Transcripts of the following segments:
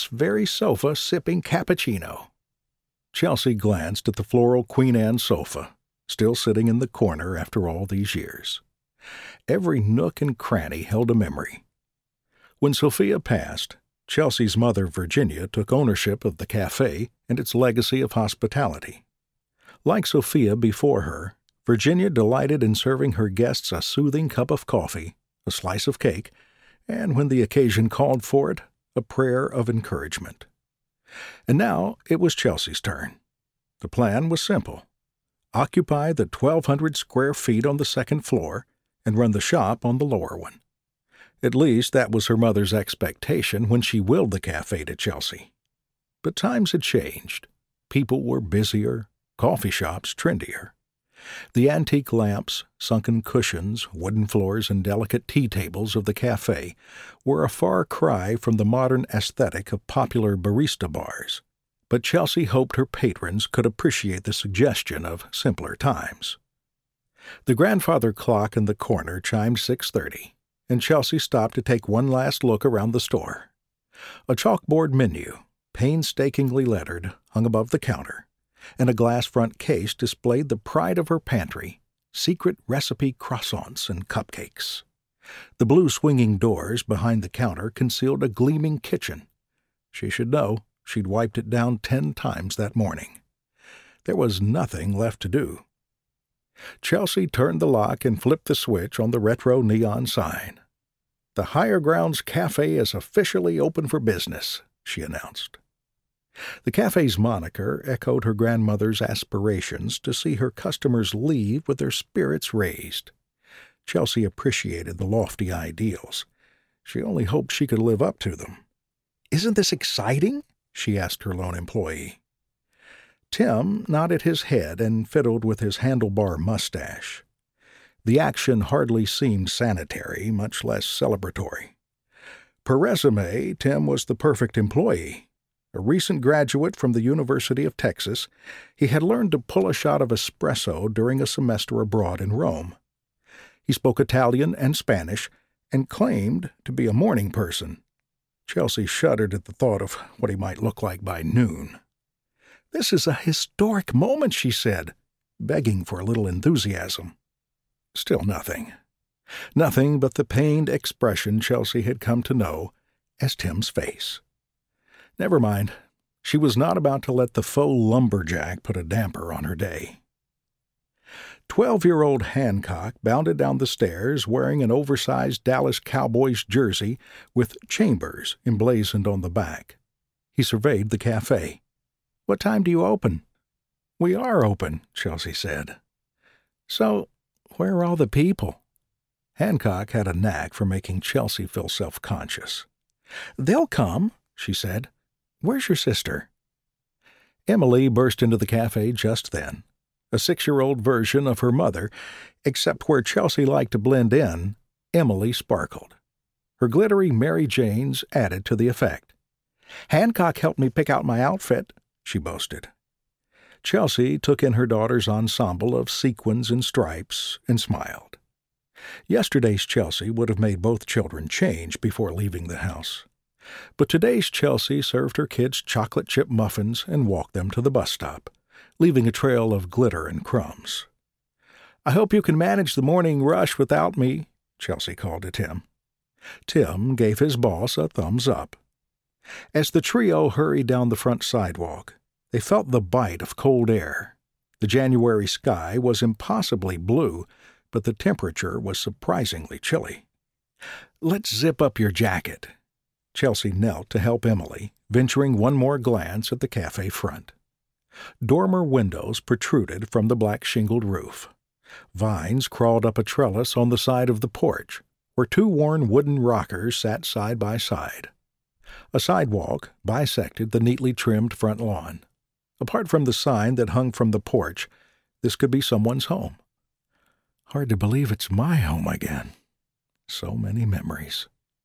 very sofa sipping cappuccino. Chelsea glanced at the floral Queen Anne sofa, still sitting in the corner after all these years. Every nook and cranny held a memory. When Sophia passed, Chelsea's mother, Virginia, took ownership of the cafe and its legacy of hospitality. Like Sophia before her, Virginia delighted in serving her guests a soothing cup of coffee, a slice of cake, and, when the occasion called for it, a prayer of encouragement. And now it was Chelsea's turn. The plan was simple. Occupy the 1,200 square feet on the second floor and run the shop on the lower one. At least that was her mother's expectation when she willed the cafe to Chelsea. But times had changed. People were busier, coffee shops trendier. The antique lamps, sunken cushions, wooden floors, and delicate tea tables of the cafe were a far cry from the modern aesthetic of popular barista bars, but Chelsea hoped her patrons could appreciate the suggestion of simpler times. The grandfather clock in the corner chimed 6:30, and Chelsea stopped to take one last look around the store. A chalkboard menu, painstakingly lettered, hung above the counter, and a glass front case displayed the pride of her pantry, secret recipe croissants and cupcakes. The blue swinging doors behind the counter concealed a gleaming kitchen. She should know she'd wiped it down 10 times that morning. There was nothing left to do. Chelsea turned the lock and flipped the switch on the retro neon sign. "The Higher Grounds Cafe is officially open for business," she announced. The cafe's moniker echoed her grandmother's aspirations to see her customers leave with their spirits raised. Chelsea appreciated the lofty ideals. She only hoped she could live up to them. "Isn't this exciting?" she asked her lone employee. Tim nodded his head and fiddled with his handlebar mustache. The action hardly seemed sanitary, much less celebratory. Per resume, Tim was the perfect employee. A recent graduate from the University of Texas, he had learned to pull a shot of espresso during a semester abroad in Rome. He spoke Italian and Spanish and claimed to be a morning person. Chelsea shuddered at the thought of what he might look like by noon. "This is a historic moment," she said, begging for a little enthusiasm. Still nothing. Nothing but the pained expression Chelsea had come to know as Tim's face. Never mind. She was not about to let the faux lumberjack put a damper on her day. 12-year-old Hancock bounded down the stairs wearing an oversized Dallas Cowboys jersey with Chambers emblazoned on the back. He surveyed the cafe. "What time do you open?" "We are open," Chelsea said. "So, where are all the people?" Hancock had a knack for making Chelsea feel self-conscious. "They'll come," she said. "Where's your sister?" Emily burst into the cafe just then, a 6-year-old version of her mother, except where Chelsea liked to blend in, Emily sparkled. Her glittery Mary Janes added to the effect. "Hancock helped me pick out my outfit," she boasted. Chelsea took in her daughter's ensemble of sequins and stripes and smiled. Yesterday's Chelsea would have made both children change before leaving the house. But today's Chelsea served her kids chocolate chip muffins and walked them to the bus stop, leaving a trail of glitter and crumbs. "I hope you can manage the morning rush without me," Chelsea called to Tim. Tim gave his boss a thumbs up. As the trio hurried down the front sidewalk, they felt the bite of cold air. The January sky was impossibly blue, but the temperature was surprisingly chilly. "Let's zip up your jacket." Chelsea knelt to help Emily, venturing one more glance at the cafe front. Dormer windows protruded from the black shingled roof. Vines crawled up a trellis on the side of the porch, where 2 worn wooden rockers sat side by side. A sidewalk bisected the neatly trimmed front lawn. Apart from the sign that hung from the porch, this could be someone's home. Hard to believe it's my home again. So many memories.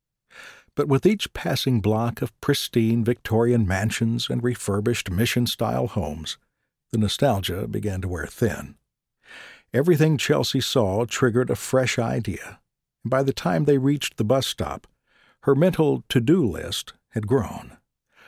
But with each passing block of pristine Victorian mansions and refurbished mission-style homes, the nostalgia began to wear thin. Everything Chelsea saw triggered a fresh idea, and by the time they reached the bus stop, her mental to-do list had grown.